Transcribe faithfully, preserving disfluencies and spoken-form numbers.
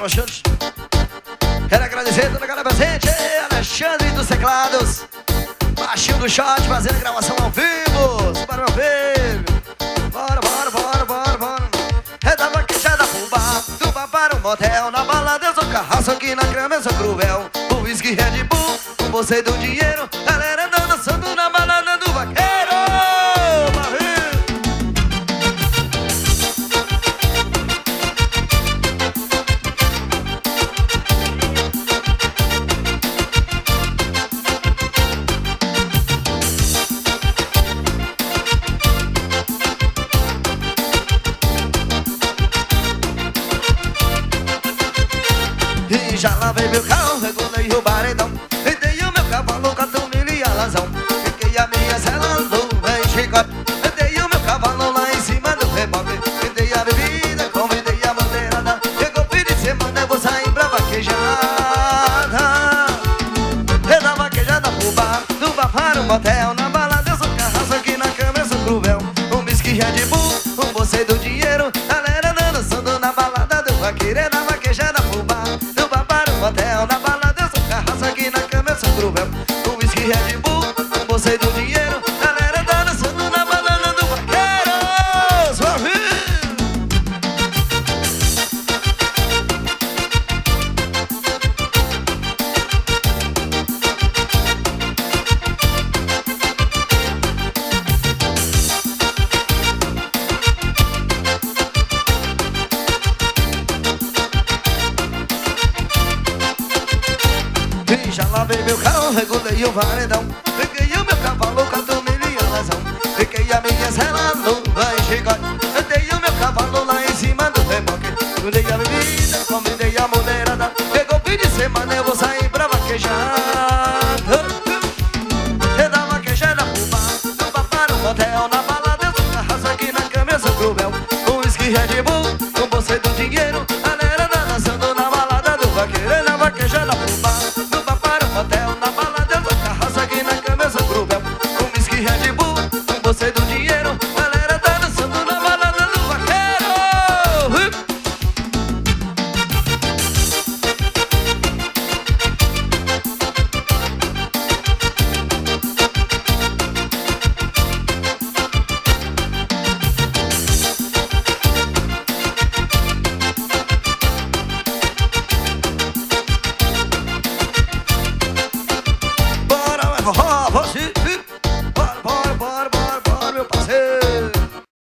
broxante. Quero agradecer toda a galera presente. Alexandre dos teclados, baixinho do chat, fazendo a gravação ao vivo. Para meu filho. Bora, bora, bora, bora, bora. É da vaqueja da fubá, do bar para o motel. Na balada eu sou carraço, aqui na grama eu sou cruel. O whisky Red Bull, com você do dinheiro. Galera dançando na balada do vaqueiro. E já lavei meu carro, regulei o paredão. E dei o meu cavalo com a tonilha e a lazão. Fiquei a minha cela, luva e chicote. E dei o meu cavalo lá em cima do rebote. E dei a bebida, convidei a bandeirada. Chegou fim de semana, eu vou sair pra vaquejada. E na vaquejada pro bar, do bar para o motel. Na balada eu sou carraço, aqui na cama eu sou cruel. Um whisky Red Bull, um bolsei do dinheiro. Galera dançando na balada do vaqueiro. E na vaquejada pro bar, motel, na balada eu sou carraço, aqui na cama eu sou cruel. Um whisky Red Bull, um bolsei do dinheiro. Galera tá dançando na balada do vaqueiro. Suave! E já lavei meu carro, regulei o paredão. Peguei o meu cavalo com a tonilha e a lazão. Fiquei a minha cela, luva e chicote. Eu dei o meu cavalo lá em cima do reboque. Eu dei a bebida, convidei a mulherada. Chegou fim de semana, eu vou sair pra vaquejada. E da vaquejada pro bar, do bar para o motel. Na balada eu sou carraço, aqui na cama eu sou cruel. Um whisky Red Bull, um bolsei do dinheiro. Galera dançando na balada do vaqueiro. E na vaquejada pro bar, motel, na balada eu sou carraço, aqui na cama eu sou cruel. Um whisky Red Bull, um bolsei do dinheiro.